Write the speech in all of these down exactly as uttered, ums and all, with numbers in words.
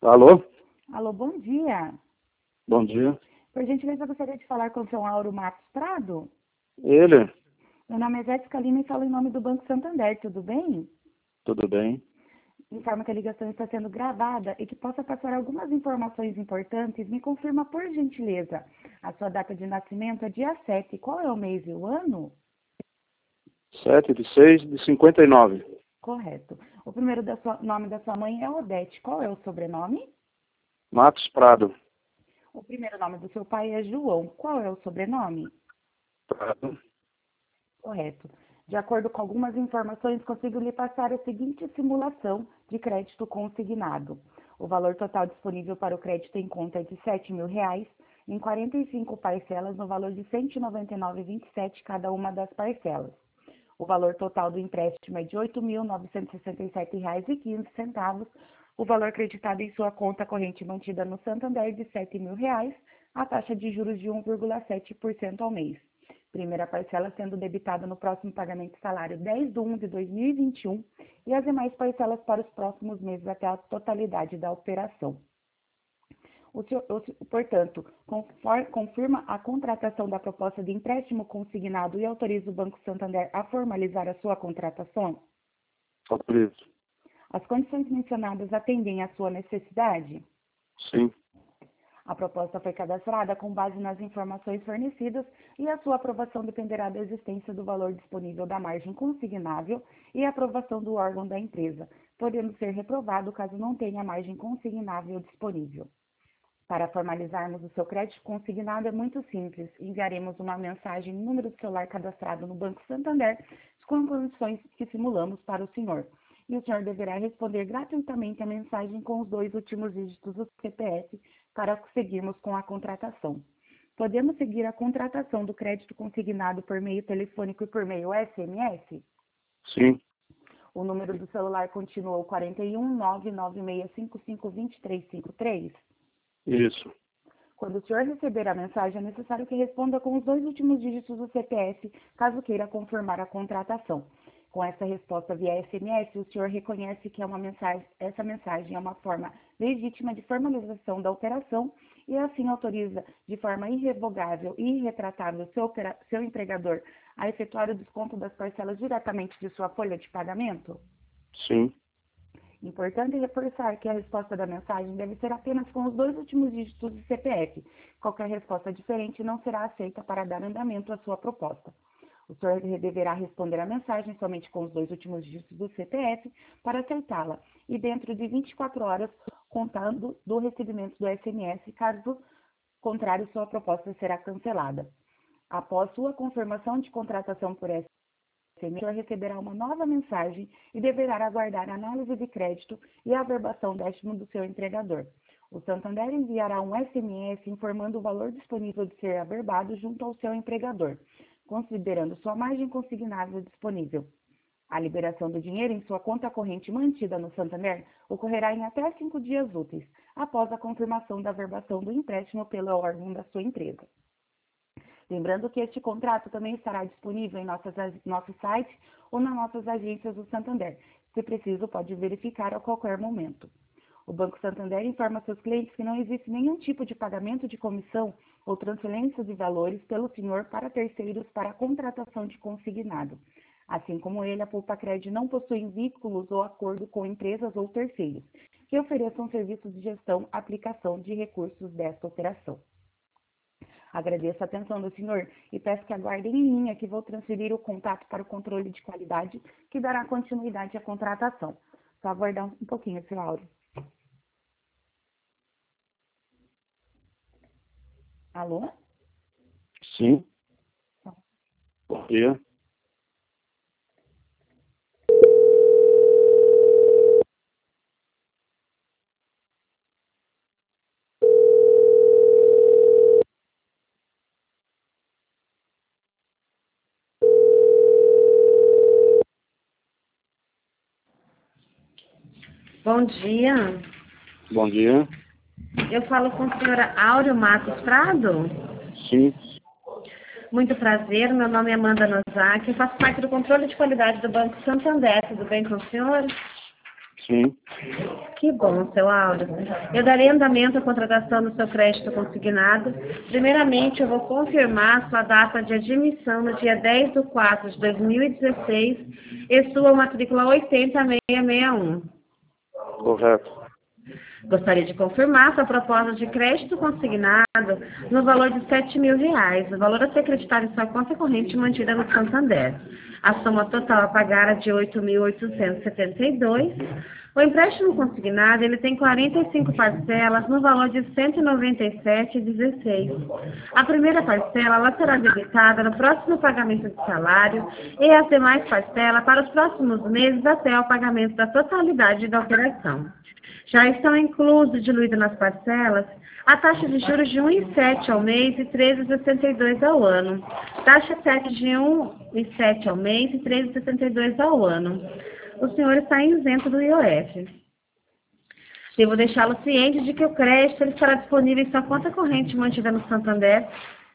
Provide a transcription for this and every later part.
Alô? Alô, bom dia. Bom dia. Por gentileza, eu gostaria de falar com o senhor Auro Matos Prado. Ele? Meu nome é Jéssica Lima e falo em nome do Banco Santander, tudo bem? Tudo bem? Informa que a ligação está sendo gravada e que possa passar algumas informações importantes. Me confirma, por gentileza, a sua data de nascimento é dia sete. Qual é o mês e o ano? sete de seis de cinquenta e nove. Correto. O primeiro da sua- nome da sua mãe é Odete. Qual é o sobrenome? Matos Prado. O primeiro nome do seu pai é João. Qual é o sobrenome? Prado. Correto. De acordo com algumas informações, consigo lhe passar a seguinte simulação de crédito consignado. O valor total disponível para o crédito em conta é de sete mil reais, em quarenta e cinco parcelas, no valor de cento e noventa e nove vírgula vinte e sete cada uma das parcelas. O valor total do empréstimo é de oito mil novecentos e sessenta e sete reais e quinze centavos. O valor creditado em sua conta corrente mantida no Santander de sete mil reais, a taxa de juros de um vírgula sete por cento ao mês. Primeira parcela sendo debitada no próximo pagamento salário dez de um de dois mil e vinte e um e as demais parcelas para os próximos meses até a totalidade da operação. O senhor, o, portanto, conforme, confirma a contratação da proposta de empréstimo consignado e autoriza o Banco Santander a formalizar a sua contratação? Autorizo. As condições mencionadas atendem à sua necessidade? Sim. A proposta foi cadastrada com base nas informações fornecidas e a sua aprovação dependerá da existência do valor disponível da margem consignável e a aprovação do órgão da empresa, podendo ser reprovado caso não tenha margem consignável disponível. Para formalizarmos o seu crédito consignado é muito simples. Enviaremos uma mensagem no número de celular cadastrado no Banco Santander com as condições que simulamos para o senhor. E o senhor deverá responder gratuitamente a mensagem com os dois últimos dígitos do C P F para seguirmos com a contratação. Podemos seguir a contratação do crédito consignado por meio telefônico e por meio S M S? Sim. O número do celular continua o quatro um nove nove seis cinco cinco dois três cinco três? Isso. Quando o senhor receber a mensagem, é necessário que responda com os dois últimos dígitos do C P F, caso queira confirmar a contratação. Com essa resposta via S M S, o senhor reconhece que é uma mensagem, essa mensagem é uma forma legítima de formalização da operação e assim autoriza de forma irrevogável e irretratável seu, opera, seu empregador a efetuar o desconto das parcelas diretamente de sua folha de pagamento? Sim. Importante reforçar que a resposta da mensagem deve ser apenas com os dois últimos dígitos do C P F. Qualquer resposta diferente não será aceita para dar andamento à sua proposta. O senhor deverá responder a mensagem somente com os dois últimos dígitos do C P F para aceitá-la e dentro de vinte e quatro horas, contando do recebimento do S M S, caso contrário, sua proposta será cancelada. Após sua confirmação de contratação por S M S, o senhor receberá uma nova mensagem e deverá aguardar a análise de crédito e a averbação décimo do seu empregador. O Santander enviará um S M S informando o valor disponível de ser averbado junto ao seu empregador, considerando sua margem consignável disponível. A liberação do dinheiro em sua conta corrente mantida no Santander ocorrerá em até cinco dias úteis, após a confirmação da averbação do empréstimo pelo órgão da sua empresa. Lembrando que este contrato também estará disponível em nossas, nosso site ou nas nossas agências do Santander. Se preciso, pode verificar a qualquer momento. O Banco Santander informa seus clientes que não existe nenhum tipo de pagamento de comissão ou transferência de valores pelo senhor para terceiros para a contratação de consignado. Assim como ele, a Poupa-Cred não possui vínculos ou acordo com empresas ou terceiros que ofereçam serviços de gestão, aplicação de recursos desta operação. Agradeço a atenção do senhor e peço que aguardem em linha que vou transferir o contato para o controle de qualidade que dará continuidade à contratação. Só aguardar um pouquinho, seu Áureo. Alô? Sim. Bom dia. Bom dia. Bom dia. Eu falo com a senhora Áureo Matos Prado. Sim. Muito prazer, meu nome é Amanda Nozaki, eu faço parte do controle de qualidade do Banco Santander. Tudo bem com o senhor? Sim. Que bom, seu Áureo. Eu darei andamento à contratação do seu crédito consignado. Primeiramente, eu vou confirmar sua data de admissão no dia dez de quatro de dois mil e dezesseis e sua matrícula oitenta mil seiscentos e sessenta e um. Correto. Gostaria de confirmar sua proposta de crédito consignado no valor de sete mil reais, o valor a ser acreditado em sua conta corrente mantida no Santander. A soma total a pagar é de oito mil oitocentos e setenta e dois reais. O empréstimo consignado ele tem quarenta e cinco parcelas no valor de cento e noventa e sete reais e dezesseis centavos. A primeira parcela ela será debitada no próximo pagamento de salário e as demais parcelas para os próximos meses até o pagamento da totalidade da operação. Já estão inclusos, diluídos nas parcelas, a taxa de juros de um vírgula sete ao mês e treze vírgula sessenta e dois ao ano. Taxa sete de um vírgula sete ao mês e treze vírgula sessenta e dois ao ano. O senhor está isento do I O F. Devo deixá-lo ciente de que o crédito ele estará disponível em sua conta corrente mantida no Santander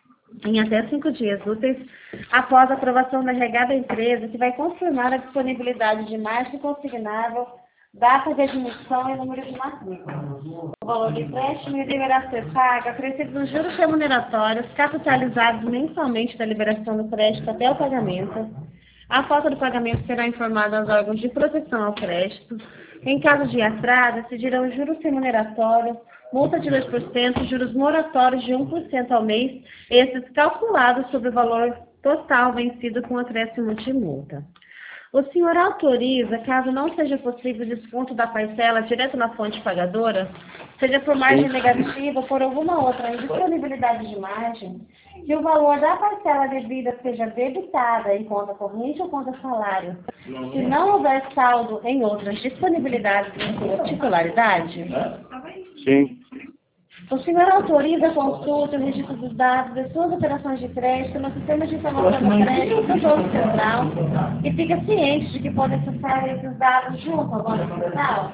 em até cinco dias úteis após a aprovação da regada empresa, que vai confirmar a disponibilidade de margem consignável, data de admissão e número de matrícula. O valor do empréstimo deverá ser pago acrescido dos juros remuneratórios capitalizados mensalmente da liberação do crédito até o pagamento. A falta do pagamento será informada aos órgãos de proteção ao crédito. Em caso de atraso, decidirão juros remuneratórios, multa de dois por cento, juros moratórios de um por cento ao mês, esses calculados sobre o valor total vencido com acréscimo de multa. O senhor autoriza, caso não seja possível o desconto da parcela direto na fonte pagadora, seja por margem negativa ou por alguma outra indisponibilidade de margem, que o valor da parcela devida seja debitada em conta corrente ou conta salário, se não houver saldo em outras disponibilidades em sua titularidade? Sim. O senhor autoriza a consulta e o registro dos dados das suas operações de crédito no sistema de informação do crédito do Banco Central e fica ciente de que pode acessar esses dados junto ao Banco Central?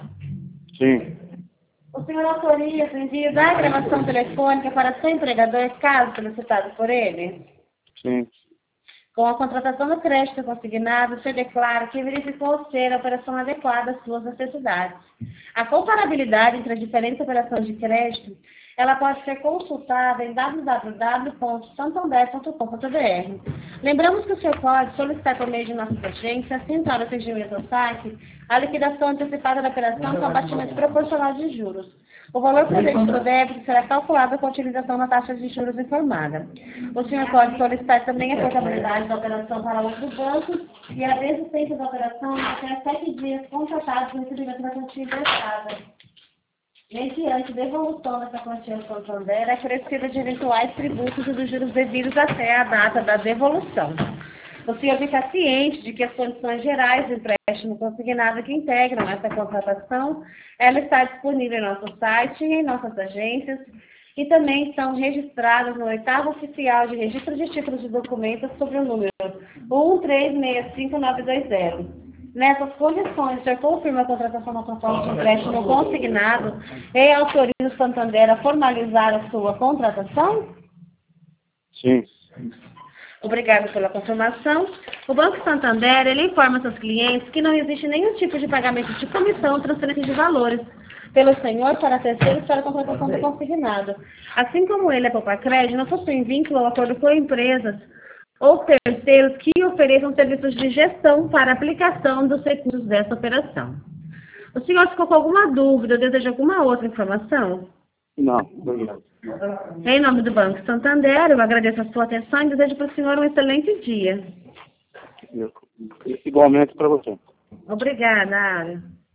Sim. O senhor autoriza o envio da gravação telefônica para seu empregador, caso solicitado por ele? Sim. Com a contratação do crédito consignado, você declara que verificou ser a operação adequada às suas necessidades. A comparabilidade entre as diferentes operações de crédito, ela pode ser consultada em w w w ponto santander ponto com ponto b r. Lembramos que o senhor pode solicitar por meio de nossas agências, central de atendimento ao saque, a liquidação antecipada da operação com abatimento proporcional de juros. O valor presente do débito será calculado com a utilização da taxa de juros informada. O senhor pode solicitar também a portabilidade da operação para outros bancos e a desistência da operação até sete dias contratados no recebimento da quantia emprestada. Mediante devolução dessa quantia ao Santander, acrescida de eventuais tributos e dos juros devidos até a data da devolução. O senhor fica ciente de que as condições gerais do empréstimo consignado que integram essa contratação, ela está disponível em nosso site e em nossas agências e também estão registradas no oitavo oficial de registro de títulos de documentos sobre o número um três seis cinco nove dois zero. Nessas condições, o senhor confirma a contratação da proposta de empréstimo consignado e autoriza o Santander a formalizar a sua contratação? Sim. Obrigada pela confirmação. O Banco Santander, ele informa seus clientes que não existe nenhum tipo de pagamento de comissão ou transferência de valores pelo senhor para terceiros para a contratação do consignado. Assim como ele é Poupa Crédito, não possui vínculo ou acordo com empresas ou terceiros que ofereçam serviços de gestão para aplicação dos recursos dessa operação. O senhor ficou com alguma dúvida ou deseja alguma outra informação? Não, obrigado. Em nome do Banco Santander, eu agradeço a sua atenção e desejo para o senhor um excelente dia. Igualmente para você. Obrigada, Áurea.